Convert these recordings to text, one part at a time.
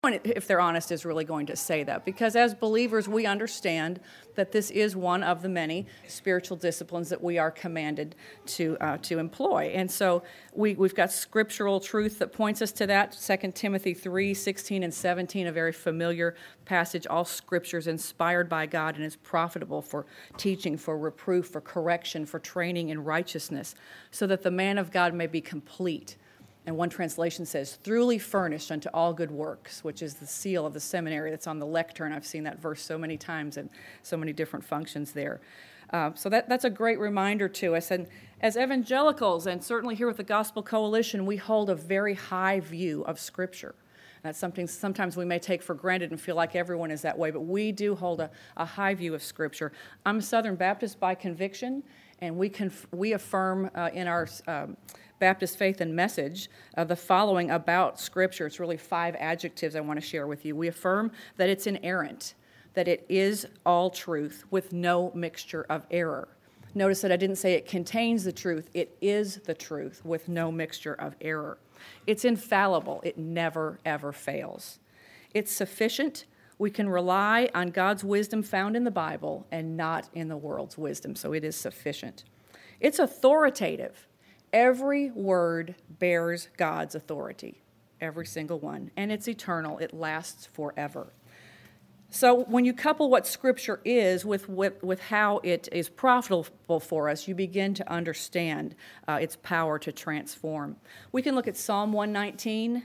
if they're honest, is really going to say that, because as believers we understand that this is one of the many spiritual disciplines that we are commanded to employ. And so we've got scriptural truth that points us to that. 2 Timothy 3:16 and 17, a very familiar passage. All scripture is inspired by God and is profitable for teaching, for reproof, for correction, for training in righteousness, so that the man of God may be complete. And one translation says, thoroughly furnished unto all good works, which is the seal of the seminary that's on the lectern. I've seen that verse so many times and so many different functions there. So that's a great reminder to us. And as evangelicals, and certainly here with the Gospel Coalition, we hold a very high view of Scripture. That's something sometimes we may take for granted and feel like everyone is that way, but we do hold a high view of Scripture. I'm a Southern Baptist by conviction, and we affirm in our Baptist Faith and Message the following about Scripture. It's really 5 adjectives I want to share with you. We affirm that it's inerrant, that it is all truth with no mixture of error. Notice that I didn't say it contains the truth. It is the truth with no mixture of error. It's infallible. It never, ever fails. It's sufficient. We can rely on God's wisdom found in the Bible and not in the world's wisdom, so it is sufficient. It's authoritative. Every word bears God's authority, every single one, and it's eternal. It lasts forever. So when you couple what Scripture is with how it is profitable for us, you begin to understand its power to transform. We can look at Psalm 119,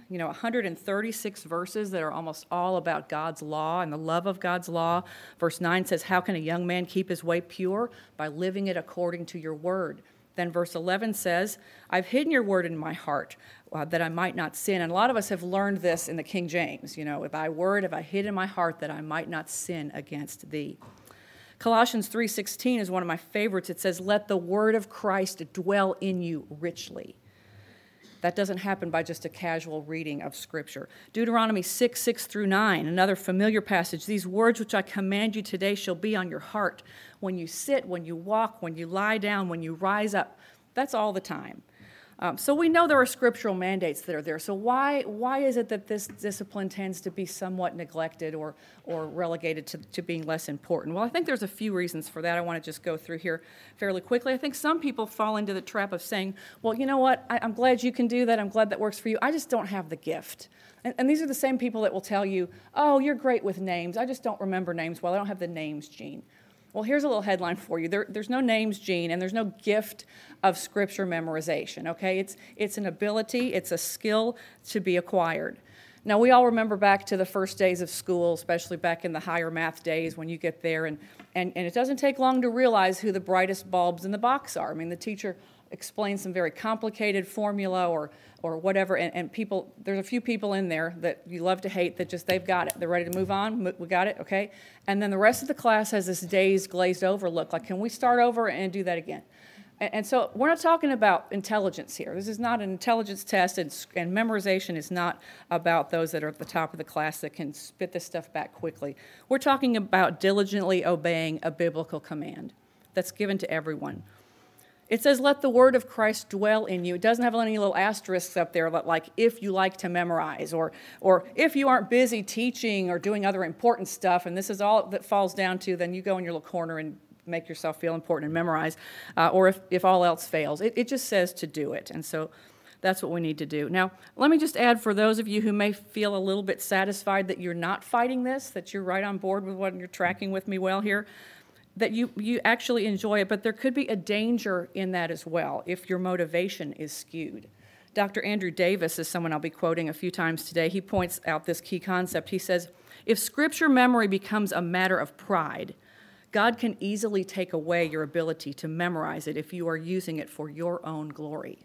136 verses that are almost all about God's law and the love of God's law. Verse 9 says, how can a young man keep his way pure? By living it according to your word. Then verse 11 says, I've hidden your word in my heart that I might not sin. And a lot of us have learned this in the King James. Thy word have I hid in my heart that I might not sin against thee. Colossians 3:16 is one of my favorites. It says, let the word of Christ dwell in you richly. That doesn't happen by just a casual reading of Scripture. Deuteronomy 6 through 9, another familiar passage. These words which I command you today shall be on your heart. When you sit, when you walk, when you lie down, when you rise up. That's all the time. So we know there are scriptural mandates that are there. So why is it that this discipline tends to be somewhat neglected or relegated to being less important? Well, I think there's a few reasons for that. I want to just go through here fairly quickly. I think some people fall into the trap of saying, well, you know what, I'm glad you can do that. I'm glad that works for you. I just don't have the gift. And these are the same people that will tell you, oh, you're great with names. I just don't remember names well. I don't have the names gene. Well, here's a little headline for you. There's no names gene, and there's no gift of Scripture memorization, okay? It's an ability, it's a skill to be acquired. Now, we all remember back to the first days of school, especially back in the higher math days when you get there, and it doesn't take long to realize who the brightest bulbs in the box are. I mean, the teacher explains some very complicated formula or whatever, and people, there's a few people in there that you love to hate that just, they've got it. They're ready to move on. We got it, okay? And then the rest of the class has this dazed, glazed over look, like, can we start over and do that again? And so we're not talking about intelligence here. This is not an intelligence test, and memorization is not about those that are at the top of the class that can spit this stuff back quickly. We're talking about diligently obeying a biblical command that's given to everyone. It says, let the word of Christ dwell in you. It doesn't have any little asterisks up there, like if you like to memorize, or if you aren't busy teaching or doing other important stuff, and this is all that falls down to, then you go in your little corner and make yourself feel important and memorize, or if all else fails. It just says to do it, and so that's what we need to do. Now, let me just add, for those of you who may feel a little bit satisfied that you're not fighting this, that you're right on board with what you're tracking with me well here, that you actually enjoy it, but there could be a danger in that as well if your motivation is skewed. Dr. Andrew Davis is someone I'll be quoting a few times today. He points out this key concept. He says, if Scripture memory becomes a matter of pride, God can easily take away your ability to memorize it if you are using it for your own glory.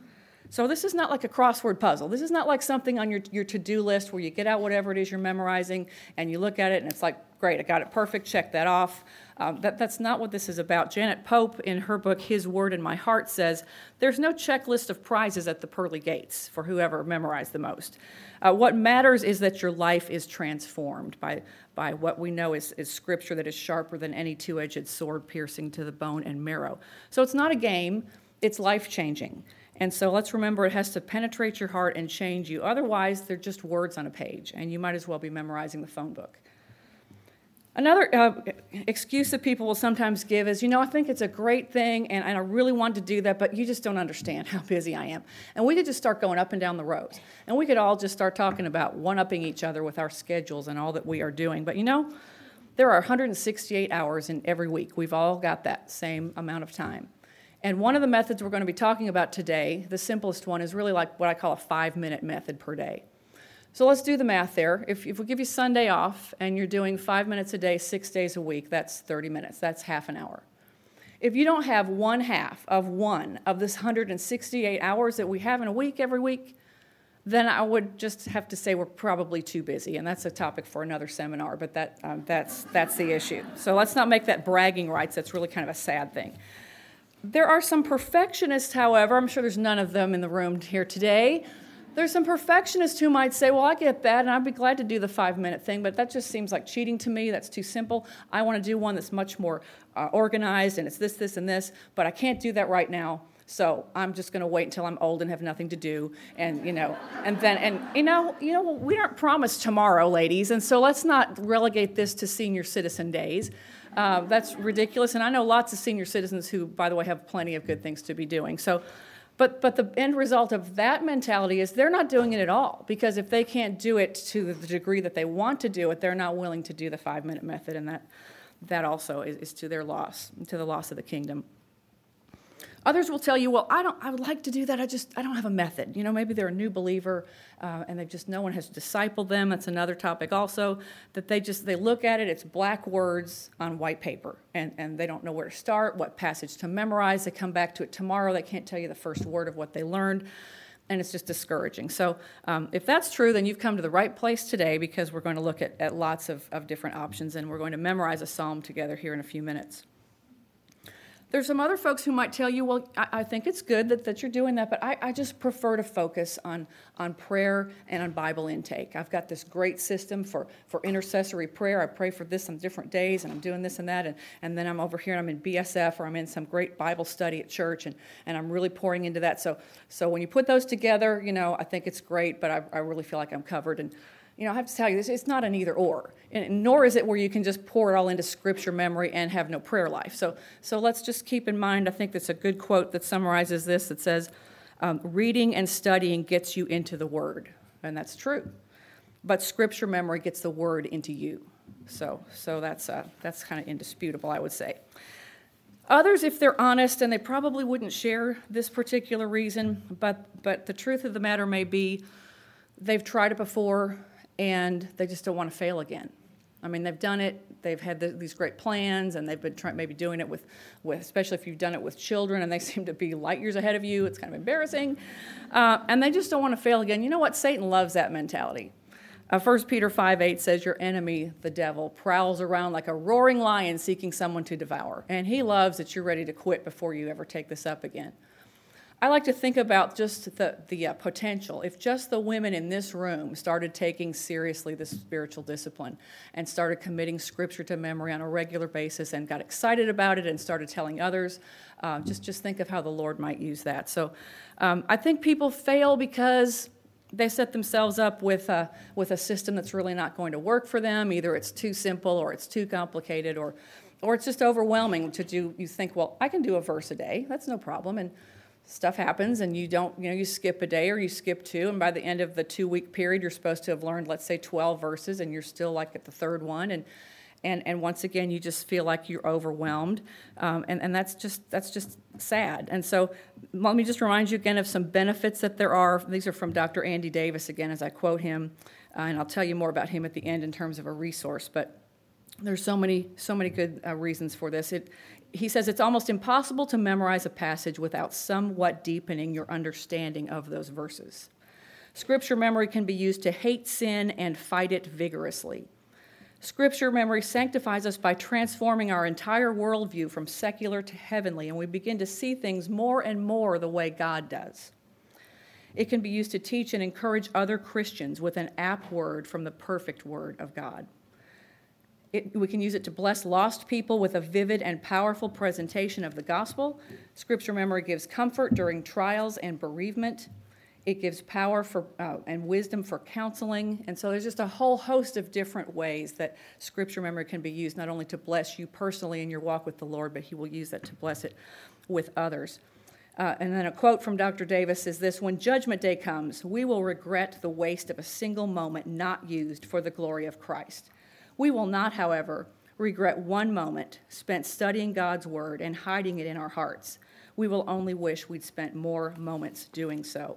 So this is not like a crossword puzzle. This is not like something on your to-do list where you get out whatever it is you're memorizing and you look at it and it's like, great, I got it perfect, check that off. That's not what this is about. Janet Pope, in her book, His Word in My Heart, says, there's no checklist of prizes at the pearly gates for whoever memorized the most. What matters is that your life is transformed by what we know is Scripture that is sharper than any two-edged sword piercing to the bone and marrow. So it's not a game, it's life-changing. And so let's remember it has to penetrate your heart and change you. Otherwise, they're just words on a page, and you might as well be memorizing the phone book. Another excuse that people will sometimes give is, I think it's a great thing, and I really want to do that, but you just don't understand how busy I am. And we could just start going up and down the rows, and we could all just start talking about one-upping each other with our schedules and all that we are doing. But there are 168 hours in every week. We've all got that same amount of time. And one of the methods we're going to be talking about today, the simplest one, is really like what I call a 5-minute method per day. So let's do the math there. If we give you Sunday off and you're doing 5 minutes a day, 6 days a week, that's 30 minutes. That's half an hour. If you don't have one half of one of this 168 hours that we have in a week every week, then I would just have to say we're probably too busy, and that's a topic for another seminar, but that's the issue. So let's not make that bragging rights. That's really kind of a sad thing. There are some perfectionists, however. I'm sure there's none of them in the room here today. There's some perfectionists who might say, well, I get that, and I'd be glad to do the 5-minute thing, but that just seems like cheating to me. That's too simple. I want to do one that's much more organized, and it's this, this, and this, but I can't do that right now, so I'm just going to wait until I'm old and have nothing to do, and, we aren't promised tomorrow, ladies, and so let's not relegate this to senior citizen days. That's ridiculous, and I know lots of senior citizens who, by the way, have plenty of good things to be doing, so... But the end result of that mentality is they're not doing it at all, because if they can't do it to the degree that they want to do it, they're not willing to do the 5-minute method, and that also is to their loss, to the loss of the kingdom. Others will tell you, well, I would like to do that, I don't have a method. Maybe they're a new believer, and no one has discipled them. That's another topic also, that they look at it, it's black words on white paper, and they don't know where to start, what passage to memorize. They come back to it tomorrow, they can't tell you the first word of what they learned, and it's just discouraging. So if that's true, then you've come to the right place today, because we're going to look at lots of different options, and we're going to memorize a psalm together here in a few minutes. There's some other folks who might tell you, well, I think it's good that you're doing that, but I just prefer to focus on prayer and on Bible intake. I've got this great system for intercessory prayer. I pray for this on different days, and I'm doing this and that, and then I'm over here and I'm in BSF, or I'm in some great Bible study at church, and I'm really pouring into that. So when you put those together, I think it's great, but I really feel like I'm covered. And I have to tell you, it's not an either or, and nor is it where you can just pour it all into scripture memory and have no prayer life. So let's just keep in mind, I think that's a good quote that summarizes this. It says, reading and studying gets you into the Word, and that's true. But scripture memory gets the Word into you. So that's kind of indisputable, I would say. Others, if they're honest, and they probably wouldn't share this particular reason, but the truth of the matter may be they've tried it before, and they just don't want to fail again. I mean, they've done it, they've had these great plans, and they've been maybe doing it with, especially if you've done it with children, and they seem to be light years ahead of you. It's kind of embarrassing. And they just don't want to fail again. You know what? Satan loves that mentality. 1 Peter 5:8 says, your enemy, the devil, prowls around like a roaring lion seeking someone to devour. And he loves that you're ready to quit before you ever take this up again. I like to think about just the potential. If just the women in this room started taking seriously this spiritual discipline and started committing scripture to memory on a regular basis and got excited about it and started telling others, just think of how the Lord might use that. So I think people fail because they set themselves up with a system that's really not going to work for them. Either it's too simple, or it's too complicated, or it's just overwhelming to do. You think, well, I can do a verse a day. That's no problem. And stuff happens, and you skip a day or you skip two, and by the end of the 2-week period, you're supposed to have learned, let's say, 12 verses, and you're still like at the third one, and once again, you just feel like you're overwhelmed, and that's just sad. And so let me just remind you again of some benefits that there are. These are from Dr. Andy Davis, again, as I quote him, and I'll tell you more about him at the end in terms of a resource, but there's so many good reasons for this. He says it's almost impossible to memorize a passage without somewhat deepening your understanding of those verses. Scripture memory can be used to hate sin and fight it vigorously. Scripture memory sanctifies us by transforming our entire worldview from secular to heavenly, and we begin to see things more and more the way God does. It can be used to teach and encourage other Christians with an apt word from the perfect Word of God. We can use it to bless lost people with a vivid and powerful presentation of the gospel. Scripture memory gives comfort during trials and bereavement. It gives power for and wisdom for counseling. And so there's just a whole host of different ways that Scripture memory can be used, not only to bless you personally in your walk with the Lord, but He will use that to bless it with others. And then a quote from Dr. Davis is this: "When Judgment Day comes, we will regret the waste of a single moment not used for the glory of Christ. We will not, however, regret one moment spent studying God's Word and hiding it in our hearts. We will only wish we'd spent more moments doing so."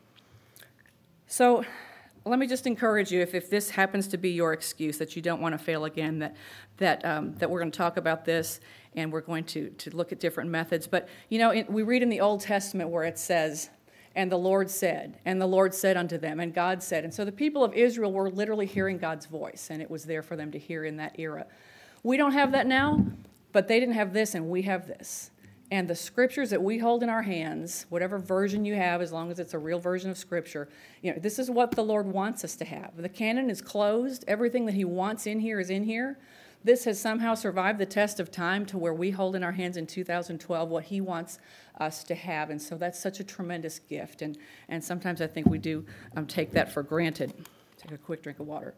So let me just encourage you, if this happens to be your excuse that you don't want to fail again, that we're going to talk about this and we're going to look at different methods. But, we read in the Old Testament where it says, "And the Lord said unto them, and God said." And so the people of Israel were literally hearing God's voice, and it was there for them to hear in that era. We don't have that now, but they didn't have this, and we have this. And the scriptures that we hold in our hands, whatever version you have, as long as it's a real version of Scripture, this is what the Lord wants us to have. The canon is closed. Everything that He wants in here is in here. This has somehow survived the test of time to where we hold in our hands in 2012 what He wants us to have. And so that's such a tremendous gift. And sometimes I think we do take that for granted. Take a quick drink of water.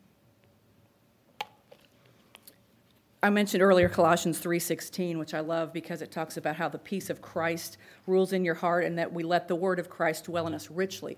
I mentioned earlier Colossians 3:16, which I love because it talks about how the peace of Christ rules in your heart and that we let the word of Christ dwell in us richly.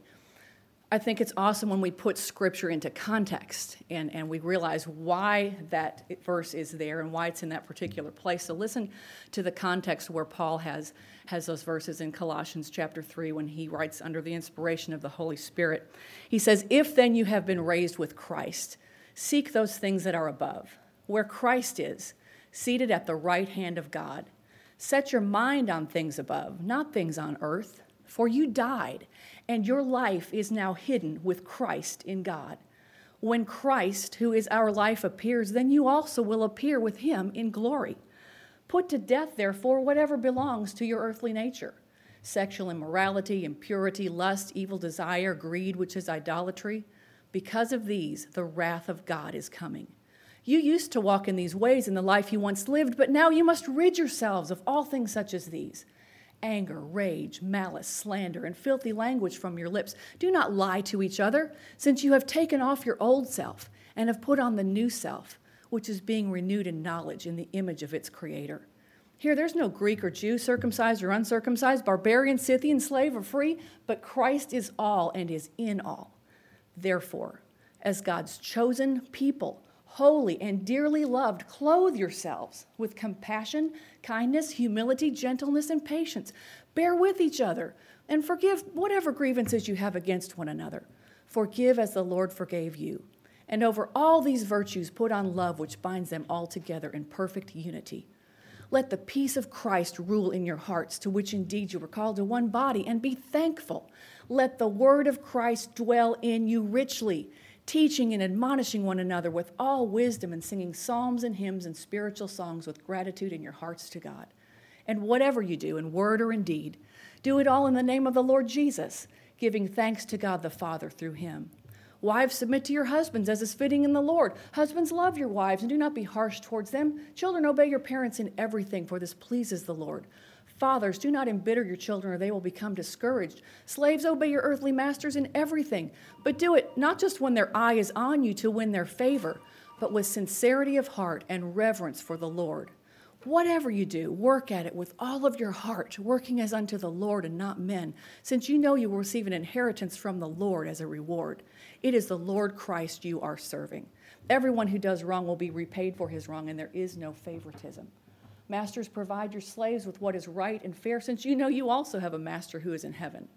I think it's awesome when we put Scripture into context and we realize why that verse is there and why it's in that particular place. So listen to the context where Paul has those verses in Colossians chapter 3 when he writes under the inspiration of the Holy Spirit. He says, "If then you have been raised with Christ, seek those things that are above, where Christ is, seated at the right hand of God. Set your mind on things above, not things on earth, for you died, and your life is now hidden with Christ in God. When Christ, who is our life, appears, then you also will appear with Him in glory. Put to death, therefore, whatever belongs to your earthly nature: sexual immorality, impurity, lust, evil desire, greed, which is idolatry. Because of these, the wrath of God is coming. You used to walk in these ways in the life you once lived, but now you must rid yourselves of all things such as these: anger, rage, malice, slander, and filthy language from your lips. Do not lie to each other, since you have taken off your old self and have put on the new self, which is being renewed in knowledge in the image of its Creator." Here, there's no Greek or Jew, circumcised or uncircumcised, barbarian, Scythian, slave or free, but Christ is all and is in all. Therefore, as God's chosen people, holy and dearly loved, clothe yourselves with compassion, kindness, humility, gentleness, and patience. Bear with each other and forgive whatever grievances you have against one another. Forgive as the Lord forgave you. And over all these virtues put on love, which binds them all together in perfect unity. Let the peace of Christ rule in your hearts, to which indeed you were called to one body, and be thankful. Let the word of Christ dwell in you richly, teaching and admonishing one another with all wisdom, and singing psalms and hymns and spiritual songs with gratitude in your hearts to God. And whatever you do, in word or in deed, do it all in the name of the Lord Jesus, giving thanks to God the Father through Him. Wives, submit to your husbands as is fitting in the Lord. Husbands, love your wives and do not be harsh towards them. Children, obey your parents in everything, for this pleases the Lord. Fathers, do not embitter your children, or they will become discouraged. Slaves, obey your earthly masters in everything, but do it not just when their eye is on you to win their favor, but with sincerity of heart and reverence for the Lord. Whatever you do, work at it with all of your heart, working as unto the Lord and not men, since you know you will receive an inheritance from the Lord as a reward. It is the Lord Christ you are serving. Everyone who does wrong will be repaid for his wrong, and there is no favoritism. Masters, provide your slaves with what is right and fair, since you know you also have a master who is in heaven.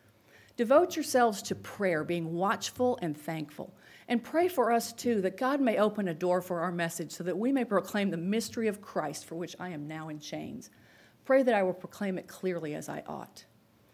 Devote yourselves to prayer, being watchful and thankful. And pray for us, too, that God may open a door for our message so that we may proclaim the mystery of Christ, for which I am now in chains. Pray that I will proclaim it clearly as I ought.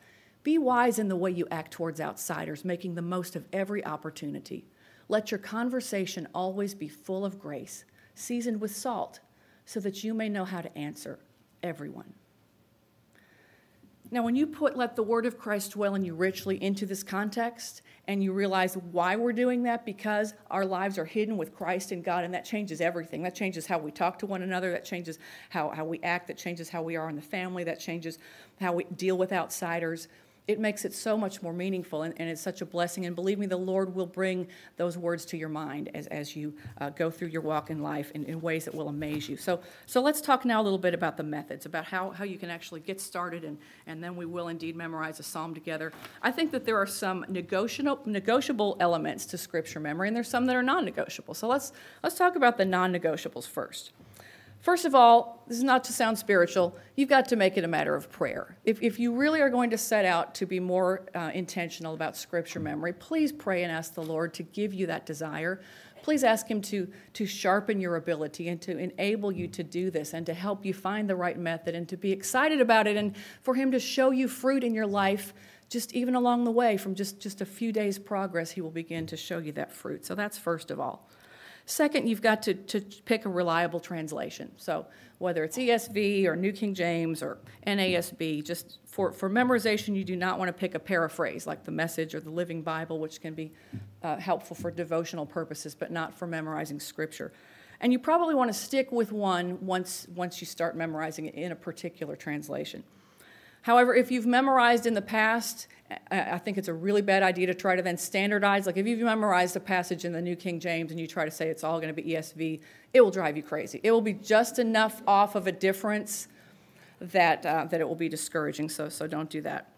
Be wise in the way you act towards outsiders, making the most of every opportunity. Let your conversation always be full of grace, seasoned with salt, so that you may know how to answer everyone. Now, when you put "let the word of Christ dwell in you richly" into this context, and you realize why we're doing that, because our lives are hidden with Christ in God, and that changes everything. That changes how we talk to one another. That changes how we act. That changes how we are in the family. That changes how we deal with outsiders. It makes it so much more meaningful, and it's such a blessing. And believe me, the Lord will bring those words to your mind as you go through your walk in life in ways that will amaze you. So let's talk now a little bit about the methods, about how you can actually get started, and then we will indeed memorize a psalm together. I think that there are some negotiable elements to Scripture memory, and there's some that are non-negotiable. So let's talk about the non-negotiables first. First of all, this is not to sound spiritual, you've got to make it a matter of prayer. If you really are going to set out to be more intentional about Scripture memory, please pray and ask the Lord to give you that desire. Please ask Him to sharpen your ability and to enable you to do this and to help you find the right method and to be excited about it and for Him to show you fruit in your life just even along the way. From just a few days' progress, He will begin to show you that fruit. So that's first of all. Second, you've got to pick a reliable translation. So whether it's ESV or New King James or NASB, just for memorization, you do not want to pick a paraphrase like the Message or the Living Bible, which can be helpful for devotional purposes, but not for memorizing Scripture. And you probably want to stick with one once you start memorizing it in a particular translation. However, if you've memorized in the past, I think it's a really bad idea to try to then standardize. Like if you've memorized a passage in the New King James and you try to say it's all going to be ESV, it will drive you crazy. It will be just enough off of a difference that it will be discouraging, so don't do that.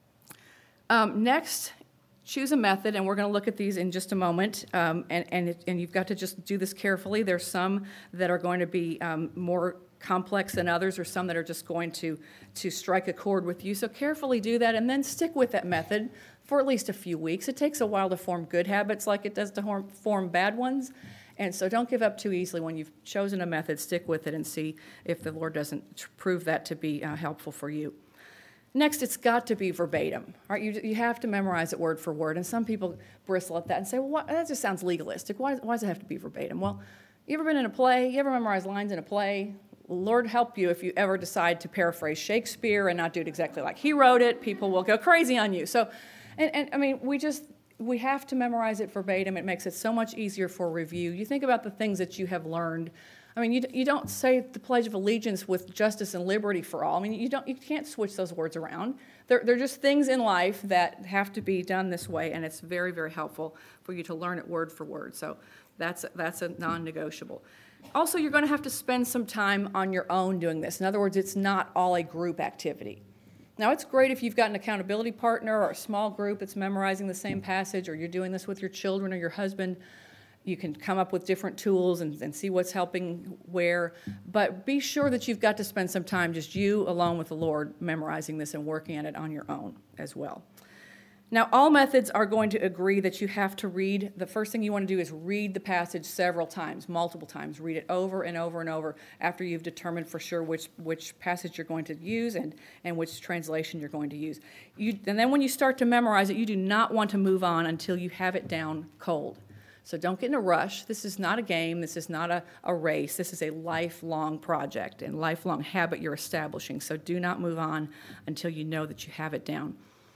Next, choose a method, and we're going to look at these in just a moment, and you've got to just do this carefully. There's some that are going to be more complex than others, or some that are just going to strike a chord with you. So carefully do that, and then stick with that method for at least a few weeks. It takes a while to form good habits like it does to form bad ones, and so don't give up too easily. When you've chosen a method, stick with it and see if the Lord doesn't prove that to be helpful for you. Next, it's got to be verbatim. Right? You have to memorize it word for word, and some people bristle at that and say, well, that just sounds legalistic. Why does it have to be verbatim? Well, you ever been in a play? You ever memorize lines in a play? Lord help you if you ever decide to paraphrase Shakespeare and not do it exactly like he wrote it. People will go crazy on you. So, and I mean, we have to memorize it verbatim. It makes it so much easier for review. You think about the things that you have learned. I mean, you don't say the Pledge of Allegiance with justice and liberty for all. I mean, you can't switch those words around. They're just things in life that have to be done this way, and it's very, very helpful for you to learn it word for word. So that's a non-negotiable. Also, you're going to have to spend some time on your own doing this. In other words, it's not all a group activity. Now, it's great if you've got an accountability partner or a small group that's memorizing the same passage, or you're doing this with your children or your husband. You can come up with different tools and see what's helping where. But be sure that you've got to spend some time, just you alone with the Lord, memorizing this and working at it on your own as well. Now, all methods are going to agree that you have to read. The first thing you want to do is read the passage several times, multiple times. Read it over and over and over after you've determined for sure which passage you're going to use and which translation you're going to use. And then when you start to memorize it, you do not want to move on until you have it down cold. So don't get in a rush. This is not a game. This is not a race. This is a lifelong project and lifelong habit you're establishing. So do not move on until you know that you have it down.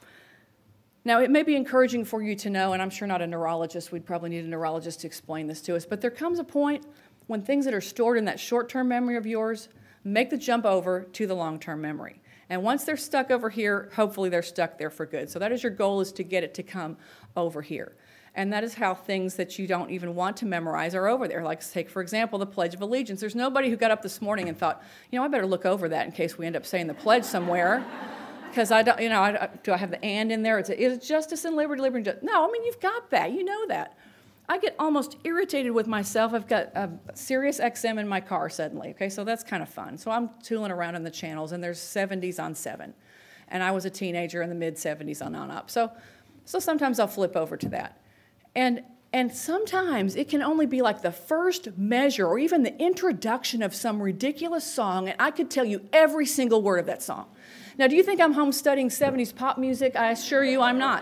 Now, it may be encouraging for you to know, and I'm sure not a neurologist, we'd probably need a neurologist to explain this to us, but there comes a point when things that are stored in that short-term memory of yours make the jump over to the long-term memory. And once they're stuck over here, hopefully they're stuck there for good. So that is your goal, is to get it to come over here. And that is how things that you don't even want to memorize are over there. Like, take, for example, the Pledge of Allegiance. There's nobody who got up this morning and thought, I better look over that in case we end up saying the pledge somewhere. Because I don't, do I have the and in there? It's justice and liberty, liberty and justice. No, I mean, you've got that. You know that. I get almost irritated with myself. I've got a Sirius XM in my car suddenly, okay? So that's kind of fun. So I'm tooling around in the channels, and there's 70s on 7. And I was a teenager in the mid-70s on up. So sometimes I'll flip over to that. And sometimes it can only be like the first measure or even the introduction of some ridiculous song, and I could tell you every single word of that song. Now, do you think I'm home studying 70s pop music? I assure you I'm not.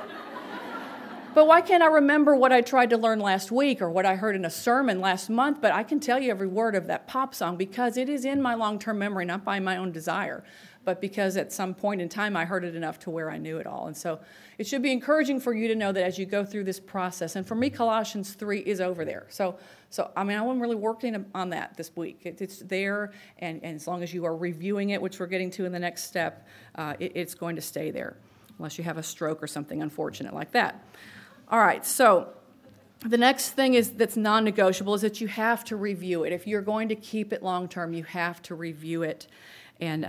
But why can't I remember what I tried to learn last week or what I heard in a sermon last month? But I can tell you every word of that pop song because it is in my long-term memory, not by my own desire. but because at some point in time I heard it enough to where I knew it all. And so it should be encouraging for you to know that as you go through this process, and for me, Colossians 3 is over there. So I mean, I'm really working on that this week. It's there, and as long as you are reviewing it, which we're getting to in the next step, it's going to stay there, unless you have a stroke or something unfortunate like that. All right, so the next thing that's non-negotiable is that you have to review it. If you're going to keep it long-term, you have to review it and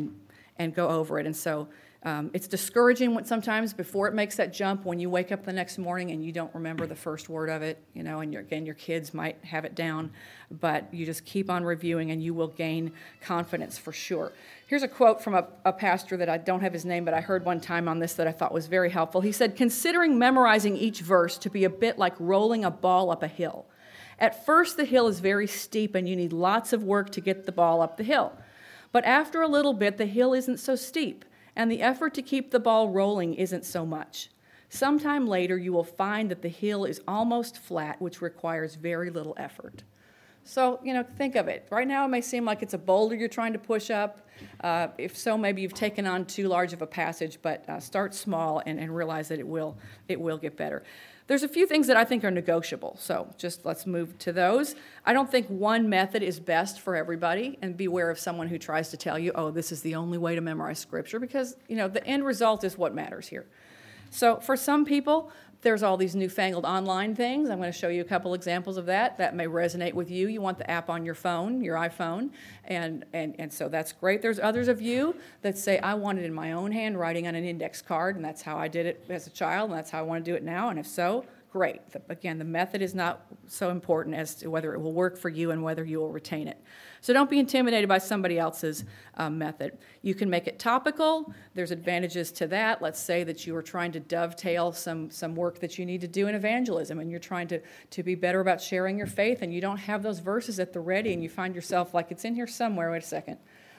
go over it. And so it's discouraging sometimes before it makes that jump when you wake up the next morning and you don't remember the first word of it, and your kids might have it down, but you just keep on reviewing and you will gain confidence for sure. Here's a quote from a pastor that I don't have his name, but I heard one time on this that I thought was very helpful. He said, "Considering memorizing each verse to be a bit like rolling a ball up a hill. At first, the hill is very steep and you need lots of work to get the ball up the hill. But after a little bit, the hill isn't so steep, and the effort to keep the ball rolling isn't so much. Sometime later, you will find that the hill is almost flat, which requires very little effort." So, think of it. Right now, it may seem like it's a boulder you're trying to push up. If so, maybe you've taken on too large of a passage, but start small and realize that it will get better. There's a few things that I think are negotiable, so just let's move to those. I don't think one method is best for everybody, and beware of someone who tries to tell you, oh, this is the only way to memorize Scripture, because, the end result is what matters here. So for some people, there's all these newfangled online things. I'm going to show you a couple examples of that. That may resonate with you. You want the app on your phone, your iPhone, and so that's great. There's others of you that say, I want it in my own handwriting on an index card, and that's how I did it as a child, and that's how I want to do it now, and if so, great. Again, the method is not so important as to whether it will work for you and whether you will retain it. So don't be intimidated by somebody else's method. You can make it topical. There's advantages to that. Let's say that you are trying to dovetail some work that you need to do in evangelism, and you're trying to be better about sharing your faith, and you don't have those verses at the ready, and you find yourself like, it's in here somewhere, wait a second.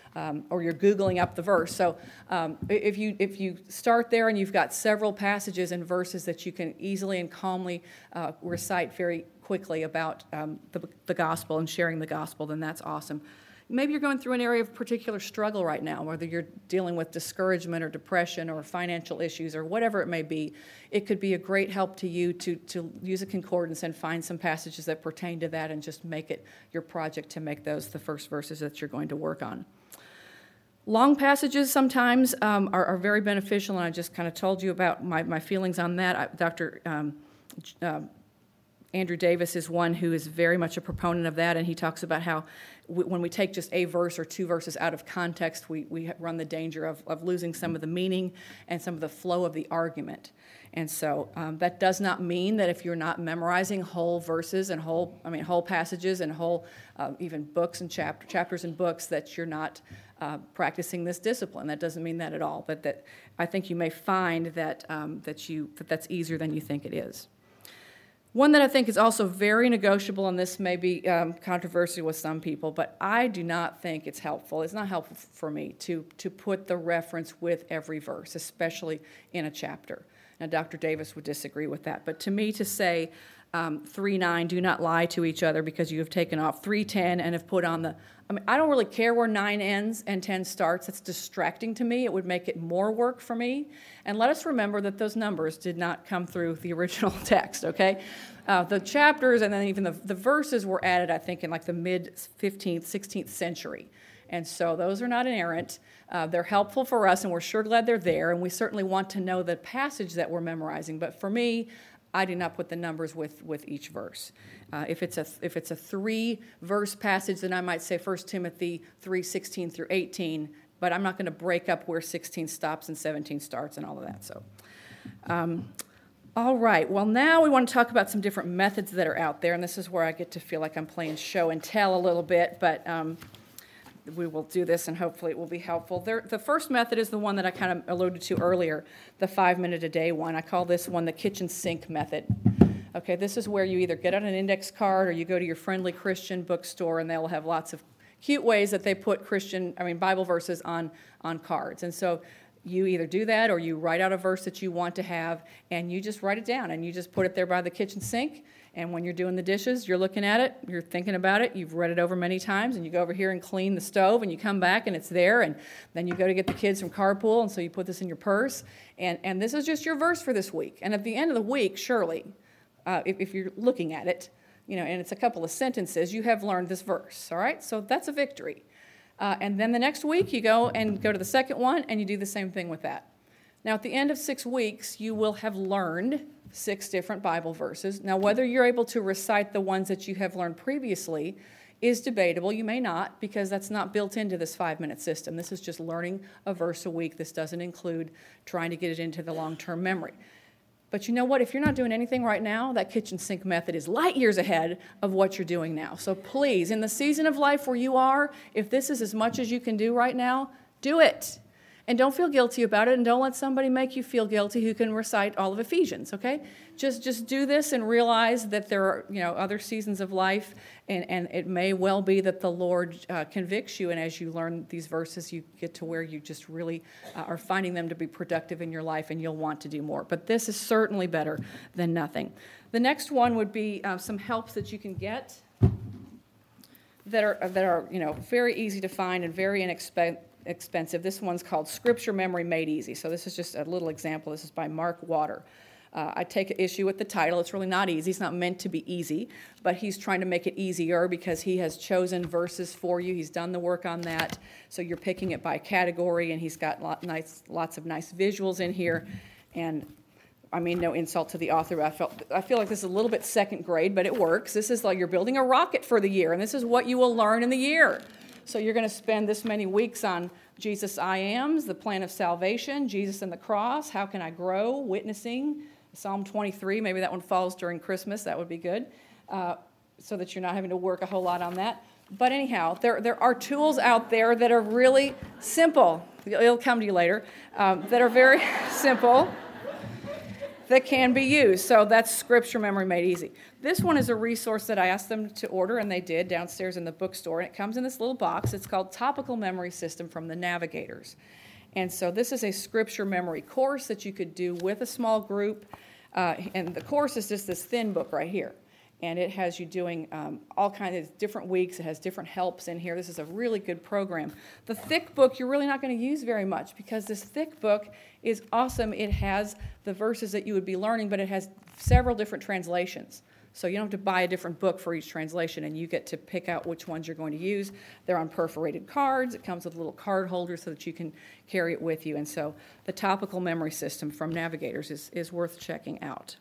Or you're Googling up the verse. So if you start there and you've got several passages and verses that you can easily and calmly recite very quickly about the gospel and sharing the gospel, then that's awesome. Maybe you're going through an area of particular struggle right now, whether you're dealing with discouragement or depression or financial issues or whatever it may be. It could be a great help to you to use a concordance and find some passages that pertain to that and just make it your project to make those the first verses that you're going to work on. Long passages sometimes are very beneficial, and I just kind of told you about my feelings on that. Dr. Andrew Davis is one who is very much a proponent of that, and he talks about how when we take just a verse or two verses out of context, we run the danger of losing some of the meaning and some of the flow of the argument. And so that does not mean that if you're not memorizing whole verses and whole passages and whole even books and chapters and books that you're not practicing this discipline. That doesn't mean that at all. But that I think you may find that that's easier than you think it is. One that I think is also very negotiable, and this may be controversial with some people, but I do not think it's helpful. It's not helpful for me to put the reference with every verse, especially in a chapter. Now, Dr. Davis would disagree with that, but to me to say 3:9, do not lie to each other because you have taken off 3:10 and have put on I don't really care where 9 ends and 10 starts. It's distracting to me. It would make it more work for me. And let us remember that those numbers did not come through the original text, okay? The chapters and then even the verses were added, I think, in like the mid-15th, 16th century. And so those are not inerrant. They're helpful for us, and we're sure glad they're there, and we certainly want to know the passage that we're memorizing. But for me, I do not put the numbers with each verse. If it's a 3-verse passage, then I might say 1 Timothy 3:16 through 18, but I'm not going to break up where 16 stops and 17 starts and all of that. So, all right. Well, now we want to talk about some different methods that are out there, and this is where I get to feel like I'm playing show and tell a little bit, but we will do this, and hopefully it will be helpful. The first method is the one that I kind of alluded to earlier, the 5-minute-a-day one. I call this one the kitchen sink method. Okay, this is where you either get out an index card or you go to your friendly Christian bookstore, and they'll have lots of cute ways that they put Bible verses on cards. And so you either do that or you write out a verse that you want to have, and you just write it down, and you just put it there by the kitchen sink, And when you're doing the dishes, you're looking at it, you're thinking about it, you've read it over many times, and you go over here and clean the stove, and you come back and it's there, and then you go to get the kids from carpool, and so you put this in your purse, and this is just your verse for this week. And at the end of the week, surely, if you're looking at it, and it's a couple of sentences, you have learned this verse, all right? So that's a victory. And then the next week, you go to the second one, and you do the same thing with that. Now, at the end of 6 weeks, you will have learned 6 different Bible verses. Now, whether you're able to recite the ones that you have learned previously is debatable. You may not, because that's not built into this 5-minute system. This is just learning a verse a week. This doesn't include trying to get it into the long-term memory. But you know what? If you're not doing anything right now, that kitchen sink method is light years ahead of what you're doing now. So please, in the season of life where you are, if this is as much as you can do right now, do it. And don't feel guilty about it, and don't let somebody make you feel guilty who can recite all of Ephesians, okay? Just do this and realize that there are, other seasons of life, and it may well be that the Lord convicts you, and as you learn these verses, you get to where you just really are finding them to be productive in your life, and you'll want to do more. But this is certainly better than nothing. The next one would be some helps that you can get that are very easy to find and very inexpensive. This one's called Scripture Memory Made Easy. So this is just a little example. This is by Mark Water. I take issue with the title. It's really not easy. It's not meant to be easy, but he's trying to make it easier because he has chosen verses for you. He's done the work on that. So you're picking it by category, and he's got lots of nice visuals in here. And I mean, no insult to the author, but I feel like this is a little bit second grade, but it works. This is like you're building a rocket for the year, and this is what you will learn in the year. So you're going to spend this many weeks on Jesus I Ams, the plan of salvation, Jesus and the cross, how can I grow, witnessing, Psalm 23, maybe that one falls during Christmas, that would be good, so that you're not having to work a whole lot on that. But anyhow, there are tools out there that are really simple, it'll come to you later, that are very simple, that can be used. So that's Scripture Memory Made Easy. This one is a resource that I asked them to order, and they did, downstairs in the bookstore. And it comes in this little box. It's called Topical Memory System from the Navigators. And so this is a Scripture memory course that you could do with a small group. And the course is just this thin book right here. And it has you doing all kinds of different weeks. It has different helps in here. This is a really good program. The thick book you're really not going to use very much because this thick book is awesome. It has the verses that you would be learning, but it has several different translations. So you don't have to buy a different book for each translation, and you get to pick out which ones you're going to use. They're on perforated cards. It comes with a little card holder so that you can carry it with you. And so the Topical Memory System from Navigators is worth checking out.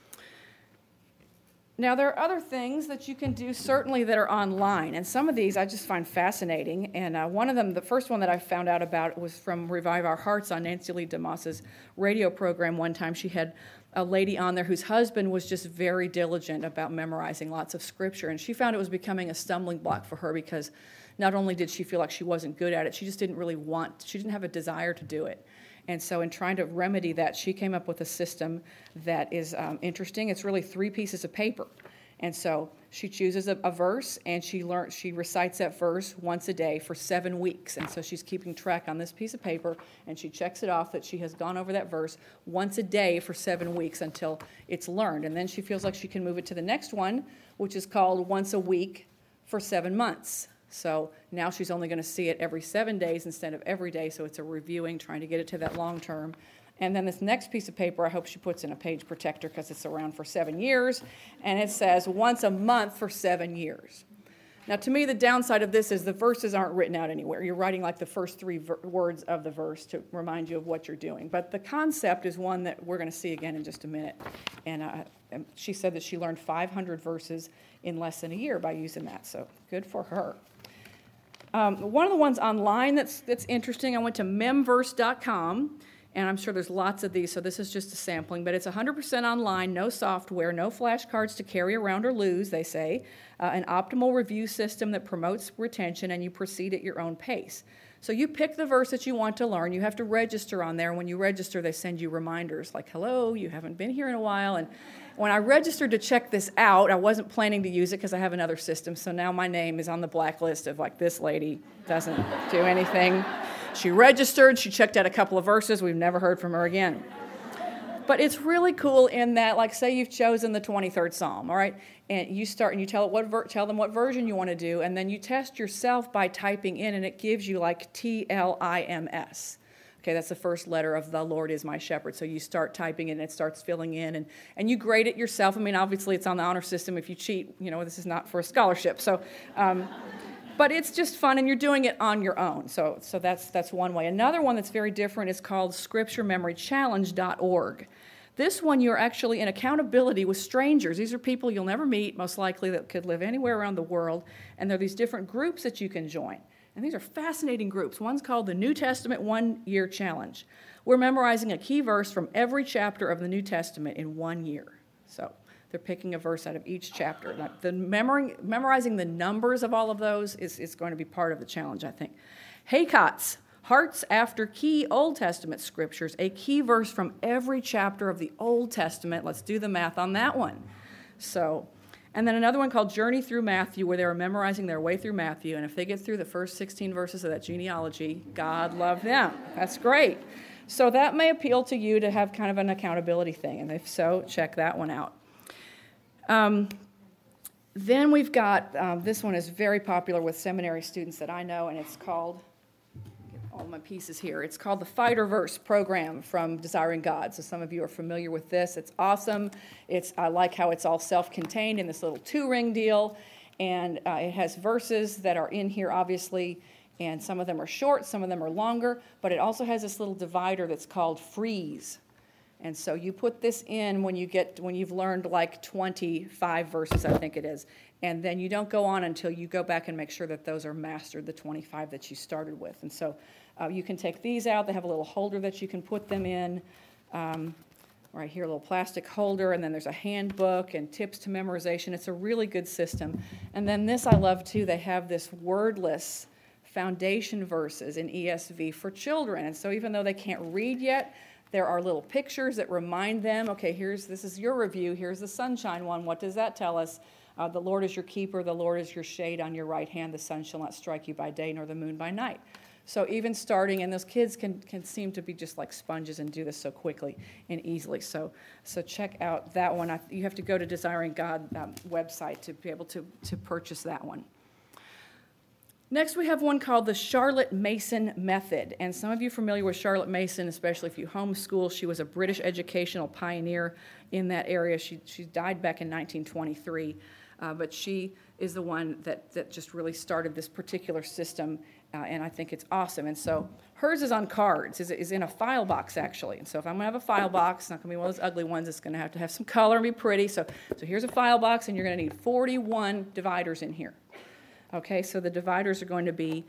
Now, there are other things that you can do, certainly, that are online, and some of these I just find fascinating, and one of them, the first one that I found out about was from Revive Our Hearts on Nancy Lee DeMoss's radio program one time. She had a lady on there whose husband was just very diligent about memorizing lots of Scripture, and she found it was becoming a stumbling block for her because not only did she feel like she wasn't good at it, she just didn't have a desire to do it. And so in trying to remedy that, she came up with a system that is interesting. It's really 3 pieces of paper. And so she chooses a verse, and she recites that verse once a day for 7 weeks. And so she's keeping track on this piece of paper, and she checks it off that she has gone over that verse once a day for 7 weeks until it's learned. And then she feels like she can move it to the next one, which is called once a week for 7 months. So now she's only going to see it every 7 days instead of every day, so it's a reviewing, trying to get it to that long term. And then this next piece of paper, I hope she puts in a page protector because it's around for 7 years, and it says once a month for 7 years. Now, to me, the downside of this is the verses aren't written out anywhere. You're writing like the first 3 words of the verse to remind you of what you're doing. But the concept is one that we're going to see again in just a minute. And she said that she learned 500 verses in less than a year by using that, so good for her. One of the ones online that's interesting, I went to memverse.com, and I'm sure there's lots of these, so this is just a sampling, but it's 100% online, no software, no flashcards to carry around or lose, they say, an optimal review system that promotes retention, and you proceed at your own pace. So you pick the verse that you want to learn. You have to register on there. When you register, they send you reminders like, hello, you haven't been here in a while. And when I registered to check this out, I wasn't planning to use it because I have another system. So now my name is on the blacklist of like, this lady doesn't do anything. She registered. She checked out a couple of verses. We've never heard from her again. But it's really cool in that, like, say you've chosen the 23rd Psalm, all right? And you start and you tell them what version you want to do, and then you test yourself by typing in, and it gives you like TLIMS. Okay, that's the first letter of the Lord is my shepherd. So you start typing in, and it starts filling in, and you grade it yourself. I mean, obviously it's on the honor system. If you cheat, this is not for a scholarship. So, but it's just fun, and you're doing it on your own. So that's one way. Another one that's very different is called scripturememorychallenge.org. This one, you're actually in accountability with strangers. These are people you'll never meet, most likely, that could live anywhere around the world, and there are these different groups that you can join. And these are fascinating groups. One's called the New Testament 1 Year Challenge. We're memorizing a key verse from every chapter of the New Testament in 1 year. So they're picking a verse out of each chapter. Now, memorizing the numbers of all of those is going to be part of the challenge, I think. HAYCOTS, Hearts After Key Old Testament Scriptures, a key verse from every chapter of the Old Testament. Let's do the math on that one. And then another one called Journey Through Matthew, where they were memorizing their way through Matthew. And if they get through the first 16 verses of that genealogy, God love them. That's great. So that may appeal to you to have kind of an accountability thing. And if so, check that one out. Then we've got, this one is very popular with seminary students that I know, and it's called, all my pieces here. It's called the Fighterverse program from Desiring God. So some of you are familiar with this. It's awesome. I like how it's all self-contained in this little 2-ring deal. And it has verses that are in here, obviously, and some of them are short, some of them are longer. But it also has this little divider that's called freeze. And so you put this in when you've learned like 25 verses, I think it is. And then you don't go on until you go back and make sure that those are mastered, the 25 that you started with. And so you can take these out. They have a little holder that you can put them in. Right here, a little plastic holder. And then there's a handbook and tips to memorization. It's a really good system. And then this I love, too. They have this wordless foundation verses in ESV for children. And so even though they can't read yet, there are little pictures that remind them, okay, this is your review. Here's the sunshine one. What does that tell us? The Lord is your keeper. The Lord is your shade on your right hand. The sun shall not strike you by day, nor the moon by night. So even starting, and those kids can seem to be just like sponges and do this so quickly and easily. So check out that one. You have to go to Desiring God website to be able to purchase that one. Next, we have one called the Charlotte Mason Method. And some of you are familiar with Charlotte Mason, especially if you homeschool. She was a British educational pioneer in that area. She died back in 1923. But she is the one that just really started this particular system, and I think it's awesome. And so hers is on cards, is in a file box, actually. And so if I'm going to have a file box, it's not going to be one of those ugly ones. It's going to have some color and be pretty. So here's a file box, and you're going to need 41 dividers in here. Okay, so the dividers are going to be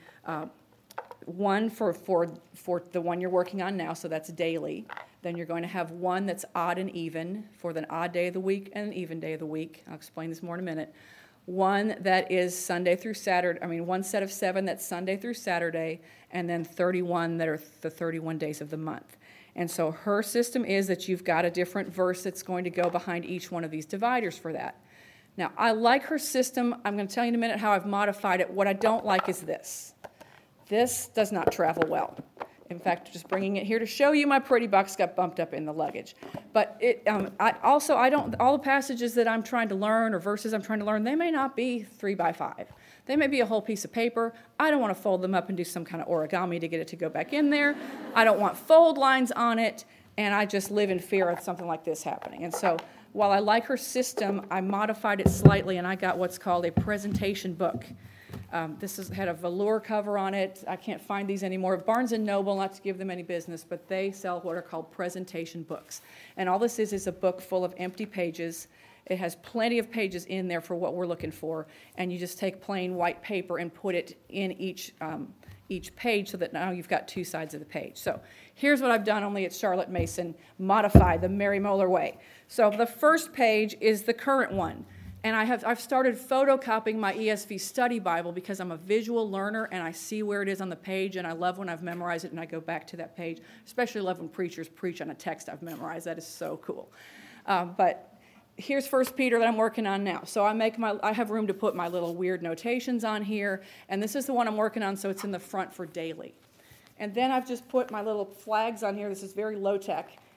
one for the one you're working on now, so that's daily. Then you're going to have one that's odd and even for the odd day of the week and an even day of the week. I'll explain this more in a minute. One that is Sunday through Saturday, one set of 7 that's Sunday through Saturday, and then 31 that are the 31 days of the month. And so her system is that you've got a different verse that's going to go behind each one of these dividers for that. Now, I like her system. I'm going to tell you in a minute how I've modified it. What I don't like is this. This does not travel well. In fact, just bringing it here to show you, my pretty box got bumped up in the luggage. But all the passages that I'm trying to learn or verses I'm trying to learn, they may not be 3 by 5. They may be a whole piece of paper. I don't want to fold them up and do some kind of origami to get it to go back in there. I don't want fold lines on it, and I just live in fear of something like this happening. And so while I like her system, I modified it slightly, and I got what's called a presentation book. This had a velour cover on it. I can't find these anymore. Barnes & Noble, not to give them any business, but they sell what are called presentation books. And all this is a book full of empty pages. It has plenty of pages in there for what we're looking for, and you just take plain white paper and put it in each page so that now you've got 2 sides of the page. So here's what I've done, only it's Charlotte Mason modified, the Mary Moeller way. So the first page is the current one. And I've started photocopying my ESV study Bible because I'm a visual learner and I see where it is on the page, and I love when I've memorized it and I go back to that page. Especially love when preachers preach on a text I've memorized. That is so cool. But here's 1 Peter that I'm working on now. So I have room to put my little weird notations on here, and this is the one I'm working on, so it's in the front for daily. And then I've just put my little flags on here. This is very low tech.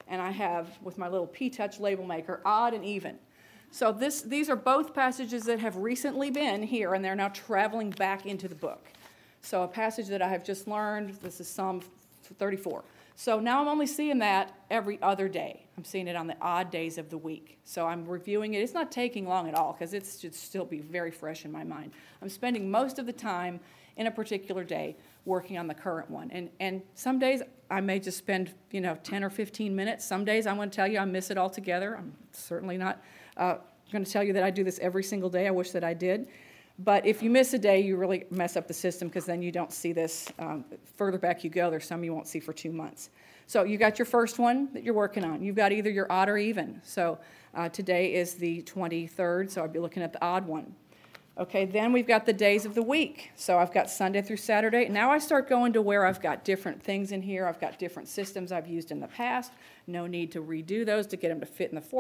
and I have, with my little P-Touch label maker, odd and even. So these are both passages that have recently been here, and they're now traveling back into the book. So a passage that I have just learned, this is Psalm 34. So now I'm only seeing that every other day. I'm seeing it on the odd days of the week. So I'm reviewing it. It's not taking long at all because it should still be very fresh in my mind. I'm spending most of the time in a particular day working on the current one. And some days I may just spend 10 or 15 minutes. Some days I'm going to tell you I miss it altogether. I'm certainly not going to tell you that I do this every single day. I wish that I did. But if you miss a day, you really mess up the system because then you don't see this. Further back you go, there's some you won't see for 2 months. So you got your first one that you're working on. You've got either your odd or even. So today is the 23rd, so I'll be looking at the odd one. Okay, then we've got the days of the week. So I've got Sunday through Saturday. Now I start going to where I've got different things in here. I've got different systems I've used in the past. No need to redo those to get them to fit in the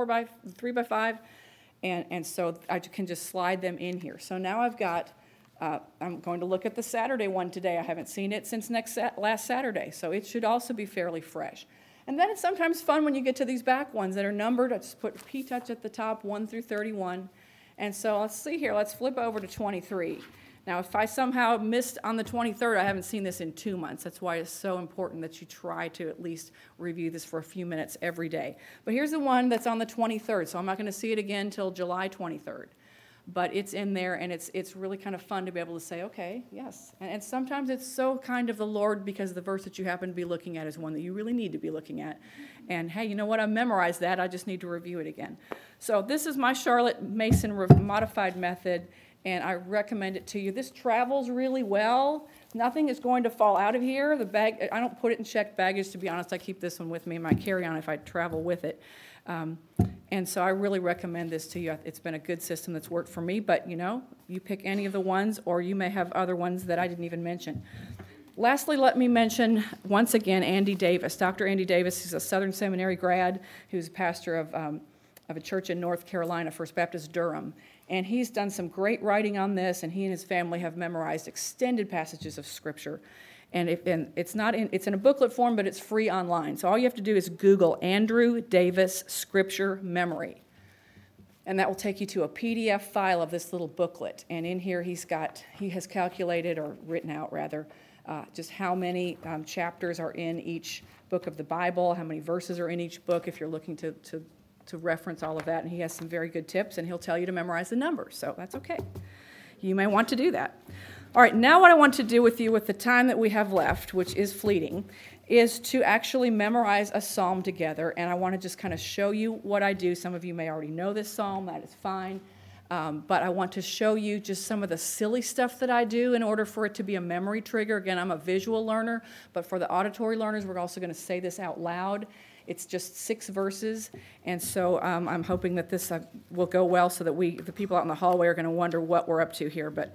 3x5. And so I can just slide them in here. So now I've got, I'm going to look at the Saturday one today. I haven't seen it since last Saturday. So it should also be fairly fresh. And then it's sometimes fun when you get to these back ones that are numbered. I just put P-Touch at the top, 1 through 31. And so let's see here. Let's flip over to 23. Now, if I somehow missed on the 23rd, I haven't seen this in 2 months. That's why it's so important that you try to at least review this for a few minutes every day. But here's the one that's on the 23rd, so I'm not going to see it again until July 23rd. But it's in there, and it's really kind of fun to be able to say, okay, yes. And sometimes it's so kind of the Lord because the verse that you happen to be looking at is one that you really need to be looking at. And, hey, you know what? I memorized that. I just need to review it again. So this is my Charlotte Mason modified method, and I recommend it to you. This travels really well. Nothing is going to fall out of here. The bag, I don't put it in checked baggage, to be honest. I keep this one with me in my carry-on if I travel with it. And so I really recommend this to you. It's been a good system that's worked for me, but, you pick any of the ones, or you may have other ones that I didn't even mention. Lastly, let me mention, once again, Andy Davis. Dr. Andy Davis is a Southern Seminary grad who's a pastor of a church in North Carolina, First Baptist Durham. And he's done some great writing on this, and he and his family have memorized extended passages of Scripture. And it's in a booklet form, but it's free online. So all you have to do is Google Andrew Davis Scripture Memory. And that will take you to a PDF file of this little booklet. And in here he has calculated, or written out rather, just how many chapters are in each book of the Bible, how many verses are in each book if you're looking to reference all of that. And he has some very good tips, and he'll tell you to memorize the numbers. So that's okay. You may want to do that. All right, now what I want to do with you with the time that we have left, which is fleeting, is to actually memorize a psalm together. And I want to just kind of show you what I do. Some of you may already know this psalm. That is fine. But I want to show you just some of the silly stuff that I do in order for it to be a memory trigger. Again, I'm a visual learner, but for the auditory learners, we're also going to say this out loud. It's just 6 verses, and so I'm hoping that this will go well so that the people out in the hallway are going to wonder what we're up to here. But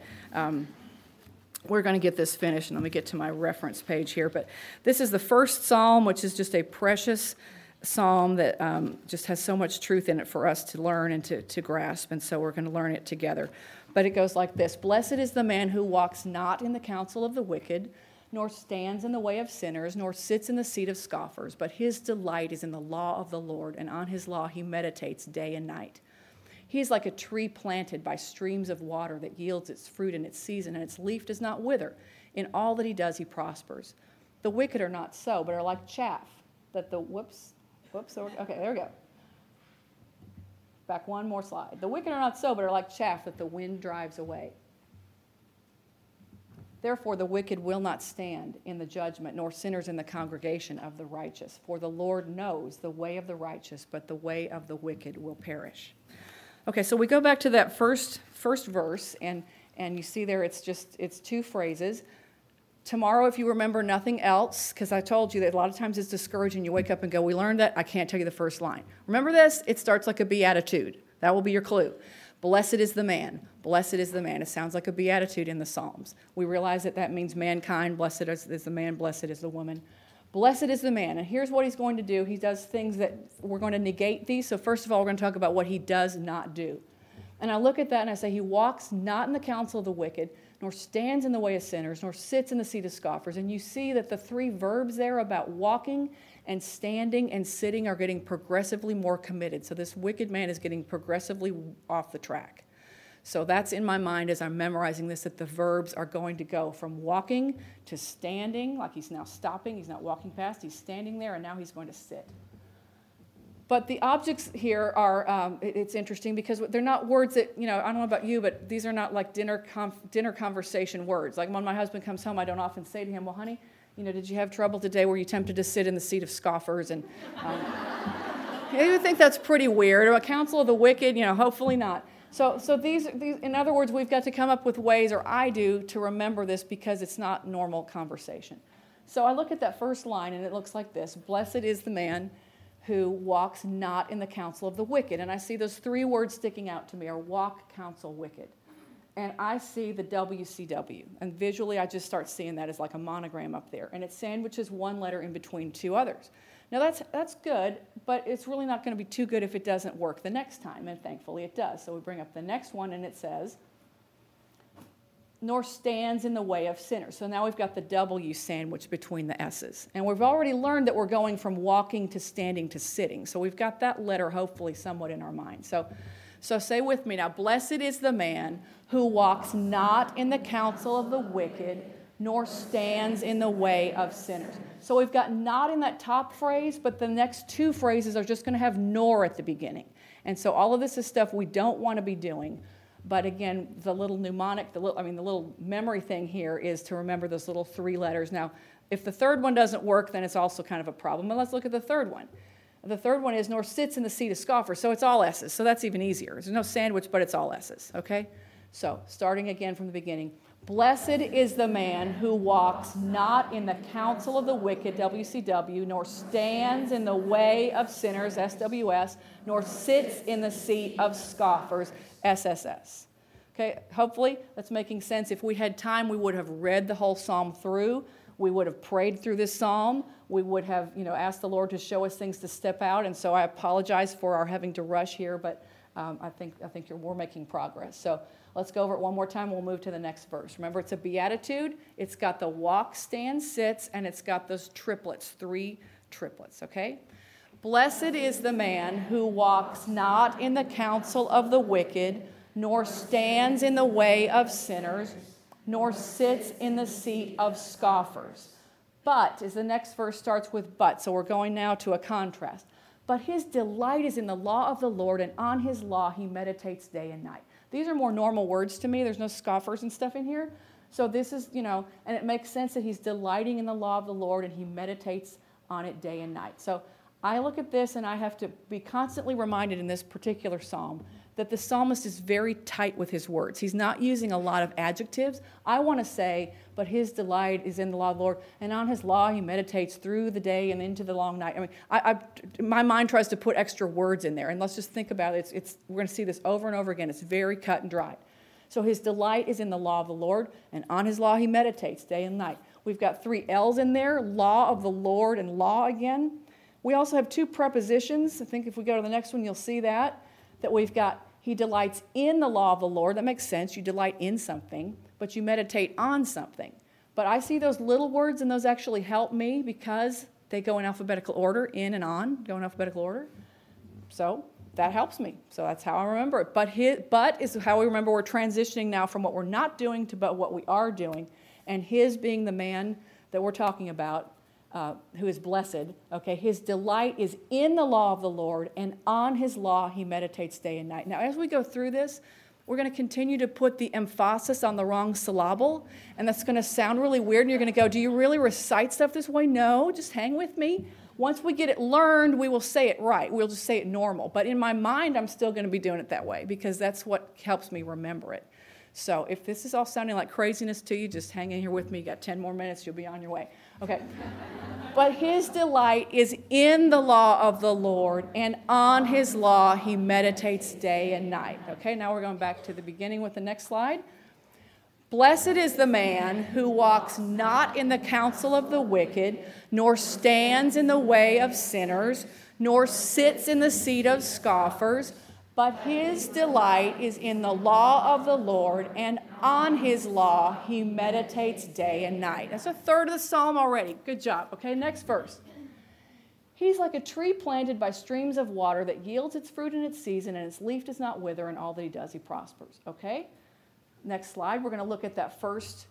we're going to get this finished, and let me get to my reference page here. But this is the first psalm, which is just a precious psalm that just has so much truth in it for us to learn and to grasp, and so we're going to learn it together. But it goes like this: Blessed is the man who walks not in the counsel of the wicked, nor stands in the way of sinners, nor sits in the seat of scoffers, but his delight is in the law of the Lord, and on his law he meditates day and night. He is like a tree planted by streams of water that yields its fruit in its season, and its leaf does not wither. In all that he does, he prospers. The wicked are not so, but are like chaff that the okay, there we go. Back one more slide. The wicked are not so, but are like chaff that the wind drives away. Therefore, the wicked will not stand in the judgment, nor sinners in the congregation of the righteous. For the Lord knows the way of the righteous, but the way of the wicked will perish. Okay, so we go back to that first verse, and you see there it's 2 phrases. Tomorrow, if you remember nothing else, because I told you that a lot of times it's discouraging. You wake up and go, we learned that, I can't tell you the first line. Remember this? It starts like a beatitude. That will be your clue. Blessed is the man. Blessed is the man. It sounds like a beatitude in the Psalms. We realize that means mankind. Blessed is the man. Blessed is the woman. Blessed is the man. And here's what he's going to do. He does things that we're going to negate these. So first of all, we're going to talk about what he does not do. And I look at that and I say, he walks not in the counsel of the wicked, nor stands in the way of sinners, nor sits in the seat of scoffers. And you see that the three verbs there about walking and standing and sitting are getting progressively more committed. So this wicked man is getting progressively off the track. So that's in my mind as I'm memorizing this, that the verbs are going to go from walking to standing, like he's now stopping, he's not walking past, he's standing there, and now he's going to sit. But the objects here are, it's interesting because they're not words that, I don't know about you, but these are not like dinner conversation words. Like when my husband comes home, I don't often say to him, well, honey, did you have trouble today? Were you tempted to sit in the seat of scoffers? And you would think that's pretty weird. Or a counsel of the wicked, hopefully not. So these, in other words, we've got to come up with ways, or I do, to remember this because it's not normal conversation. So I look at that first line, and it looks like this. Blessed is the man who walks not in the counsel of the wicked. And I see those three words sticking out to me are walk, counsel, wicked. And I see the WCW. And visually, I just start seeing that as like a monogram up there. And it sandwiches one letter in between two others. Now, that's good, but it's really not going to be too good if it doesn't work the next time. And thankfully, it does. So we bring up the next one, and it says, nor stands in the way of sinners. So now we've got the W sandwiched between the S's. And we've already learned that we're going from walking to standing to sitting. So we've got that letter hopefully somewhat in our mind. So say with me now, blessed is the man who walks not in the counsel of the wicked, nor stands in the way of sinners. So we've got not in that top phrase, but the next two phrases are just going to have nor at the beginning. And so all of this is stuff we don't want to be doing. But again, the little mnemonic, the little memory thing here is to remember those little three letters. Now, if the third one doesn't work, then it's also kind of a problem. But let's look at the third one. The third one is nor sits in the seat of scoffers. So it's all S's. So that's even easier. There's no sandwich, but it's all S's. Okay? So starting again from the beginning. Blessed is the man who walks not in the counsel of the wicked, WCW, nor stands in the way of sinners, SWS, nor sits in the seat of scoffers, SSS. Okay, hopefully that's making sense. If we had time, we would have read the whole psalm through. We would have prayed through this psalm. We would have, asked the Lord to show us things to step out. And so I apologize for our having to rush here, but I think we're making progress. So let's go over it one more time. We'll move to the next verse. Remember, it's a beatitude. It's got the walk, stand, sits, and it's got those triplets, three triplets, okay? Blessed is the man who walks not in the counsel of the wicked, nor stands in the way of sinners, nor sits in the seat of scoffers. But, as the next verse starts with but, so we're going now to a contrast. But his delight is in the law of the Lord, and on his law he meditates day and night. These are more normal words to me. There's no scoffers and stuff in here. So this is, and it makes sense that he's delighting in the law of the Lord, and he meditates on it day and night. So I look at this, and I have to be constantly reminded in this particular psalm that the psalmist is very tight with his words. He's not using a lot of adjectives. I want to say, but his delight is in the law of the Lord, and on his law he meditates through the day and into the long night. My mind tries to put extra words in there, and let's just think about it. We're going to see this over and over again. It's very cut and dry. So his delight is in the law of the Lord, and on his law he meditates day and night. We've got three L's in there, law of the Lord and law again. We also have two prepositions. I think if we go to the next one, you'll see that we've got he delights in the law of the Lord. That makes sense. You delight in something, but you meditate on something. But I see those little words, and those actually help me because they go in alphabetical order, in and on, go in alphabetical order. So that helps me. So that's how I remember it. But is how we remember we're transitioning now from what we're not doing to what we are doing. And his being the man that we're talking about, who is blessed, okay, his delight is in the law of the Lord, and on his law he meditates day and night. Now, as we go through this, we're going to continue to put the emphasis on the wrong syllable, and that's going to sound really weird, and you're going to go, do you really recite stuff this way? No, just hang with me. Once we get it learned, we will say it right. We'll just say it normal. But in my mind, I'm still going to be doing it that way because that's what helps me remember it. So if this is all sounding like craziness to you, just hang in here with me. You got 10 more minutes, you'll be on your way. Okay. But his delight is in the law of the Lord, and on his law he meditates day and night. Okay, now we're going back to the beginning with the next slide. Blessed is the man who walks not in the counsel of the wicked, nor stands in the way of sinners, nor sits in the seat of scoffers, But his delight is in the law of the Lord, and on his law he meditates day and night. That's a third of the psalm already. Good job. Okay, next verse. He's like a tree planted by streams of water that yields its fruit in its season, and its leaf does not wither, and all that he does, he prospers. Okay? Next slide. We're going to look at that first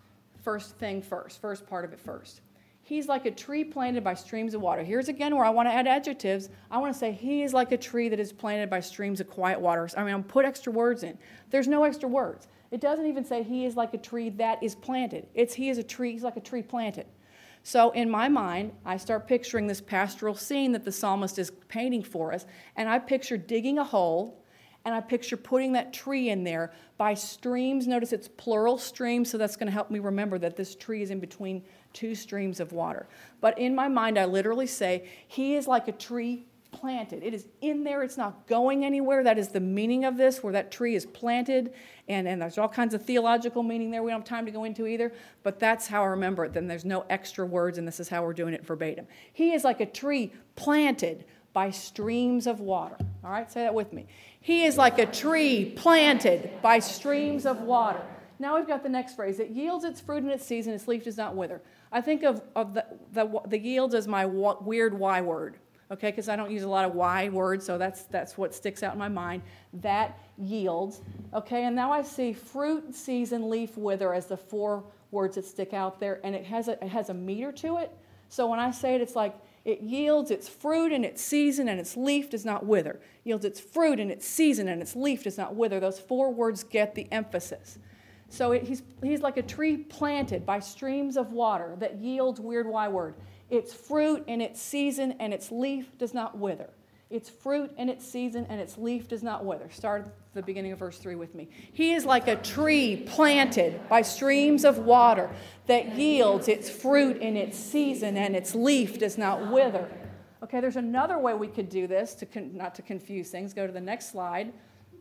part of it first. He's like a tree planted by streams of water. Here's again where I want to add adjectives. I want to say he is like a tree that is planted by streams of quiet waters. I mean, I'll put extra words in. There's no extra words. It doesn't even say he is like a tree that is planted. He's like a tree planted. So in my mind, I start picturing this pastoral scene that the psalmist is painting for us, and I picture digging a hole, and I picture putting that tree in there by streams. Notice it's plural streams, so that's going to help me remember that this tree is in between two streams of water. But in my mind, I literally say, he is like a tree planted. It is in there. It's not going anywhere. That is the meaning of this, where that tree is planted. And there's all kinds of theological meaning there we don't have time to go into either. But that's how I remember it. Then there's no extra words, and this is how we're doing it verbatim. He is like a tree planted by streams of water. All right, say that with me. He is like a tree planted by streams of water. Now we've got the next phrase. It yields its fruit in its season, its leaf does not wither. I think of the yields as my weird Y word, okay, because I don't use a lot of Y words, so that's what sticks out in my mind. That yields, okay, and now I see fruit, season, leaf, wither as the four words that stick out there, and it has a meter to it. So when I say it, it's like it yields its fruit in its season, and its leaf does not wither. Yields its fruit in its season, and its leaf does not wither. Those four words get the emphasis. So he's like a tree planted by streams of water that yields, weird Y word, its fruit in its season, and its leaf does not wither. Its fruit in its season, and its leaf does not wither. Start at the beginning of verse 3 with me. He is like a tree planted by streams of water that yields its fruit in its season, and its leaf does not wither. Okay, there's another way we could do this, not to confuse things. Go to the next slide.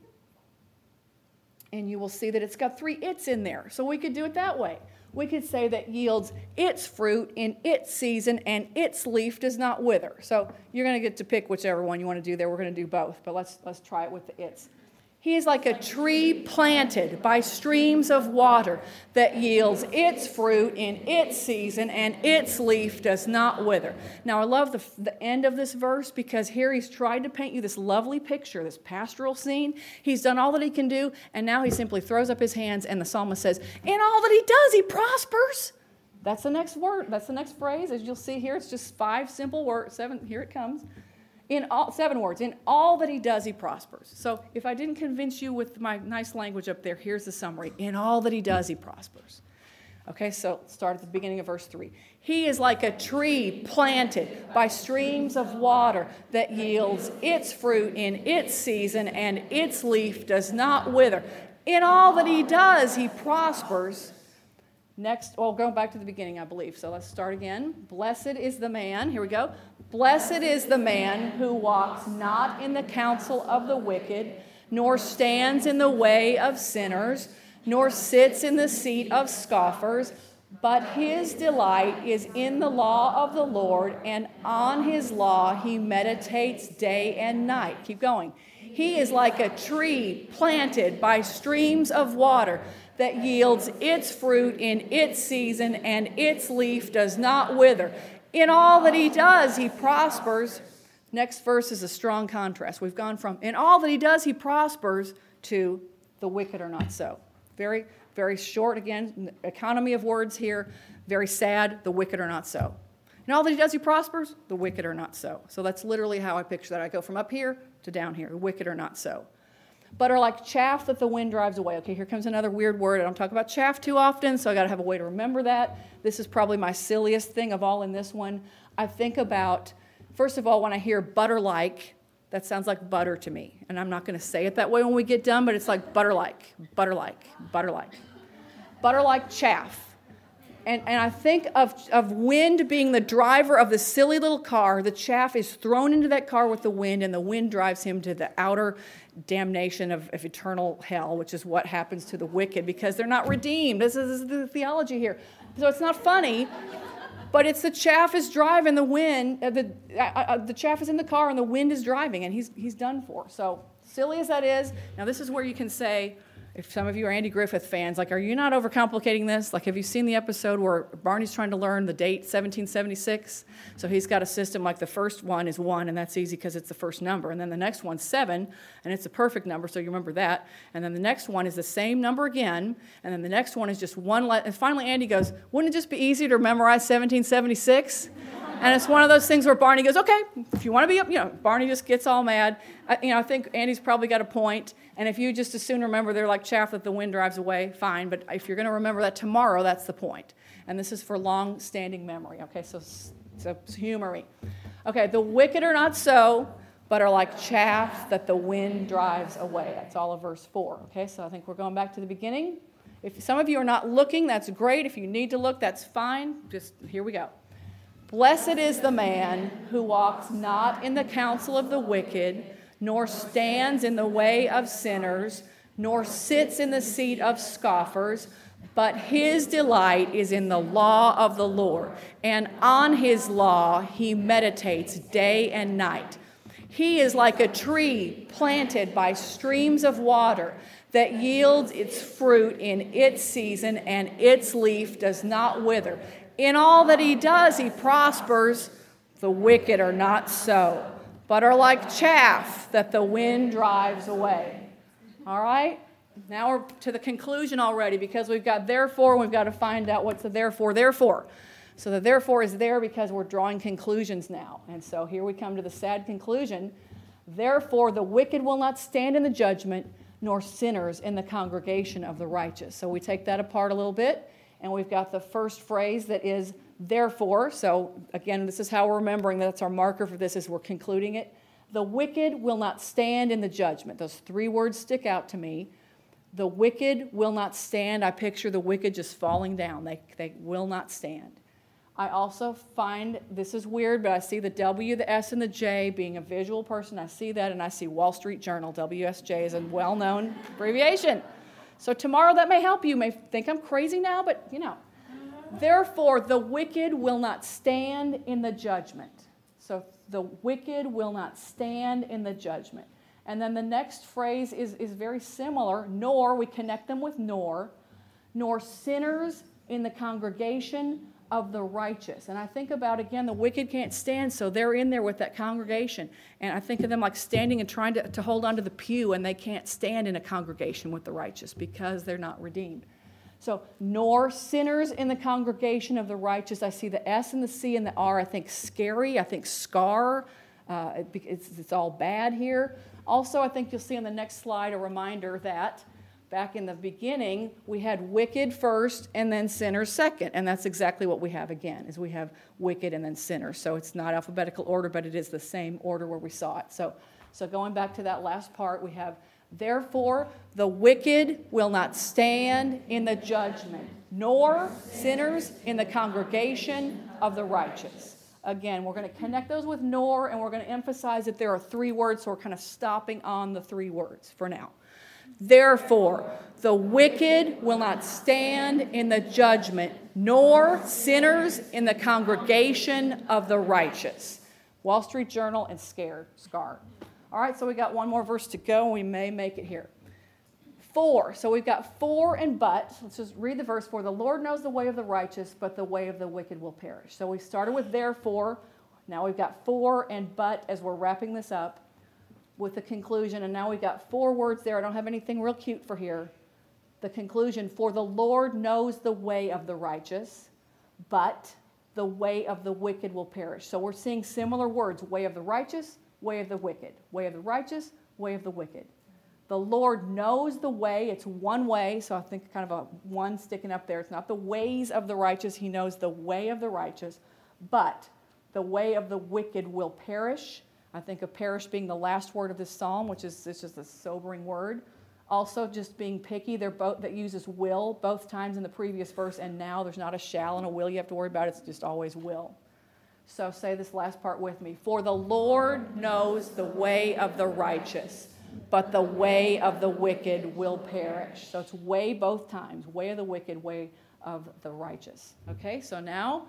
And you will see that it's got three its in there. So we could do it that way. We could say that yields its fruit in its season, and its leaf does not wither. So you're going to get to pick whichever one you want to do there. We're going to do both, but let's try it with the its. He is like a tree planted by streams of water that yields its fruit in its season, and its leaf does not wither. Now, I love the end of this verse, because here he's tried to paint you this lovely picture, this pastoral scene. He's done all that he can do, and now he simply throws up his hands, and the psalmist says, in all that he does, he prospers. That's the next word. That's the next phrase. As you'll see here, it's just 5 simple words. 7, here it comes. 7 words. In all that he does, he prospers. So if I didn't convince you with my nice language up there, here's the summary. In all that he does, he prospers. Okay, so start at the beginning of verse 3. He is like a tree planted by streams of water that yields its fruit in its season, and its leaf does not wither. In all that he does, he prospers. Next, going back to the beginning, I believe. So let's start again. Blessed is the man, here we go. Blessed is the man who walks not in the counsel of the wicked, nor stands in the way of sinners, nor sits in the seat of scoffers, but his delight is in the law of the Lord, and on his law he meditates day and night. Keep going. He is like a tree planted by streams of water that yields its fruit in its season, and its leaf does not wither. In all that he does, he prospers. Next verse is a strong contrast. We've gone from in all that he does, he prospers, to the wicked are not so. Very, very short, again, economy of words here. Very sad, the wicked are not so. In all that he does, he prospers, the wicked are not so. So that's literally how I picture that. I go from up here to down here, the wicked are not so. But are like chaff that the wind drives away. Okay, here comes another weird word. I don't talk about chaff too often, so I got to have a way to remember that. This is probably my silliest thing of all in this one. I think about, first of all, when I hear butter-like, that sounds like butter to me. And I'm not going to say it that way when we get done, but it's like butter-like, butter-like, butter-like. Butter-like chaff. And I think of wind being the driver of the silly little car. The chaff is thrown into that car with the wind, and the wind drives him to the outer damnation of eternal hell, which is what happens to the wicked because they're not redeemed. This is the theology here. So it's not funny, but it's the chaff is driving the wind. The chaff is in the car, and the wind is driving, and he's done for. So silly as that is, now this is where you can say, if some of you are Andy Griffith fans, like, are you not overcomplicating this? Like, have you seen the episode where Barney's trying to learn the date, 1776? So he's got a system like the first one is 1, and that's easy because it's the first number. And then the next one's 7, and it's a perfect number, so you remember that. And then the next one is the same number again, and then the next one is just one. And finally Andy goes, wouldn't it just be easier to memorize 1776? And it's one of those things where Barney goes, okay, if you want to be, Barney just gets all mad. I think Andy's probably got a point. And if you just as soon remember they're like chaff that the wind drives away, fine. But if you're going to remember that tomorrow, that's the point. And this is for long-standing memory. Okay, so humor me. Okay, the wicked are not so, but are like chaff that the wind drives away. That's all of verse 4. Okay, so I think we're going back to the beginning. If some of you are not looking, that's great. If you need to look, that's fine. Just here we go. Blessed is the man who walks not in the counsel of the wicked, nor stands in the way of sinners, nor sits in the seat of scoffers, but his delight is in the law of the Lord, and on his law he meditates day and night. He is like a tree planted by streams of water that yields its fruit in its season, and its leaf does not wither. In all that he does, he prospers. The wicked are not so, but are like chaff that the wind drives away. All right? Now we're to the conclusion already, because we've got therefore, and we've got to find out what's the therefore. So the therefore is there because we're drawing conclusions now. And so here we come to the sad conclusion. Therefore, the wicked will not stand in the judgment, nor sinners in the congregation of the righteous. So we take that apart a little bit. And we've got the first phrase that is therefore. So again, this is how we're remembering. That's our marker for this as we're concluding it. The wicked will not stand in the judgment. Those 3 words stick out to me. The wicked will not stand. I picture the wicked just falling down. They will not stand. I also find, this is weird, but I see the W, the S, and the J being a visual person. I see that, and I see Wall Street Journal. WSJ is a well-known abbreviation. So tomorrow that may help you. You may think I'm crazy now, but Therefore, the wicked will not stand in the judgment. So the wicked will not stand in the judgment. And then the next phrase is very similar. Nor, we connect them with nor sinners in the congregation of the righteous. And I think about, again, the wicked can't stand, so they're in there with that congregation. And I think of them like standing and trying to hold onto the pew, and they can't stand in a congregation with the righteous because they're not redeemed. So, nor sinners in the congregation of the righteous. I see the S and the C and the R. I think scary. I think scar. It's all bad here. Also, I think you'll see on the next slide a reminder that back in the beginning, we had wicked first and then sinners second. And that's exactly what we have again, is we have wicked and then sinners. So it's not alphabetical order, but it is the same order where we saw it. So going back to that last part, we have, therefore, the wicked will not stand in the judgment, nor sinners in the congregation of the righteous. Again, we're going to connect those with nor, and we're going to emphasize that there are 3 words, so we're kind of stopping on the 3 words for now. Therefore, the wicked will not stand in the judgment, nor sinners in the congregation of the righteous. Wall Street Journal and Scar. All right, so we got one more verse to go, and we may make it here. For, so we've got for and but. Let's just read the verse. For the Lord knows the way of the righteous, but the way of the wicked will perish. So we started with therefore. Now we've got for and but as we're wrapping this up with the conclusion. And now we've got 4 words there. I don't have anything real cute for here. The conclusion, for the Lord knows the way of the righteous, but the way of the wicked will perish. So we're seeing similar words, way of the righteous, way of the wicked. Way of the righteous, way of the wicked. The Lord knows the way. It's one way, so I think kind of a one sticking up there. It's not the ways of the righteous. He knows the way of the righteous, but the way of the wicked will perish. I think of perish being the last word of this psalm, which is it's just a sobering word. Also, just being picky, they're both that uses will both times in the previous verse, and now there's not a shall and a will you have to worry about. It's just always will. So say this last part with me. For the Lord knows the way of the righteous, but the way of the wicked will perish. So it's way both times, way of the wicked, way of the righteous. Okay, so now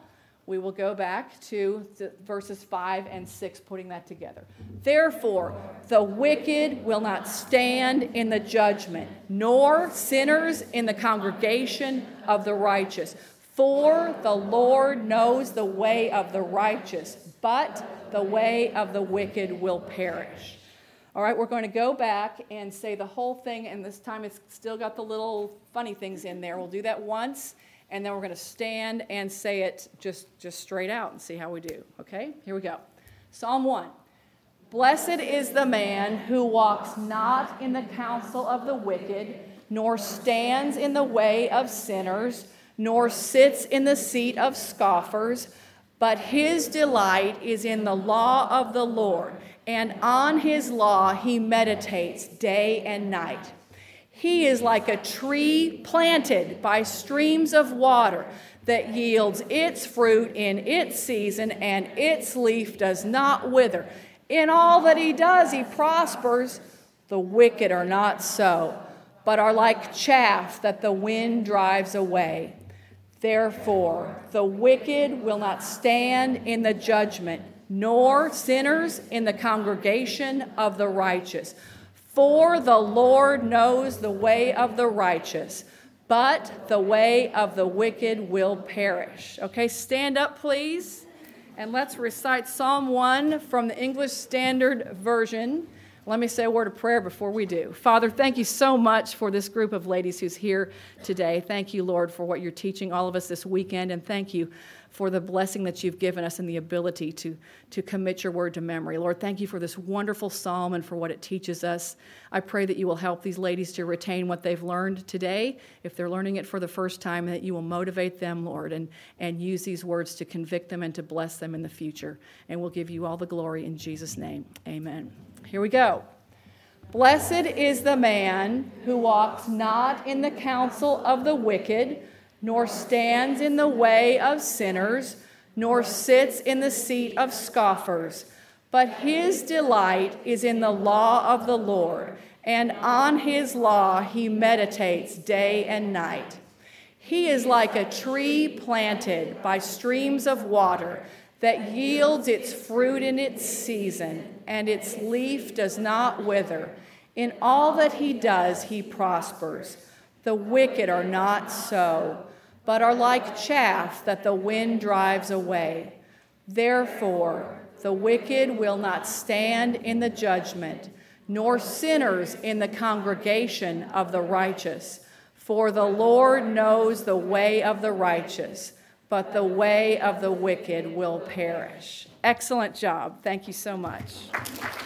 we will go back to verses 5 and 6, putting that together. Therefore, the wicked will not stand in the judgment, nor sinners in the congregation of the righteous. For the Lord knows the way of the righteous, but the way of the wicked will perish. All right, we're going to go back and say the whole thing, and this time it's still got the little funny things in there. We'll do that once, and then we're going to stand and say it just straight out and see how we do. Okay, here we go. Psalm 1. Blessed is the man who walks not in the counsel of the wicked, nor stands in the way of sinners, nor sits in the seat of scoffers, but his delight is in the law of the Lord, and on his law he meditates day and night. He is like a tree planted by streams of water that yields its fruit in its season, and its leaf does not wither. In all that he does, he prospers. The wicked are not so, but are like chaff that the wind drives away. Therefore, the wicked will not stand in the judgment, nor sinners in the congregation of the righteous. For the Lord knows the way of the righteous, but the way of the wicked will perish. Okay, stand up, please, and let's recite Psalm 1 from the English Standard Version. Let me say a word of prayer before we do. Father, thank you so much for this group of ladies who's here today. Thank you, Lord, for what you're teaching all of us this weekend, and thank you for the blessing that you've given us and the ability to commit your word to memory. Lord, thank you for this wonderful psalm and for what it teaches us. I pray that you will help these ladies to retain what they've learned today, if they're learning it for the first time, and that you will motivate them, Lord, and use these words to convict them and to bless them in the future. And we'll give you all the glory in Jesus' name. Amen. Here we go. Blessed is the man who walks not in the counsel of the wicked, nor stands in the way of sinners, nor sits in the seat of scoffers. But his delight is in the law of the Lord, and on his law he meditates day and night. He is like a tree planted by streams of water that yields its fruit in its season, and its leaf does not wither. In all that he does, he prospers. The wicked are not so, but are like chaff that the wind drives away. Therefore, the wicked will not stand in the judgment, nor sinners in the congregation of the righteous. For the Lord knows the way of the righteous, but the way of the wicked will perish. Excellent job. Thank you so much.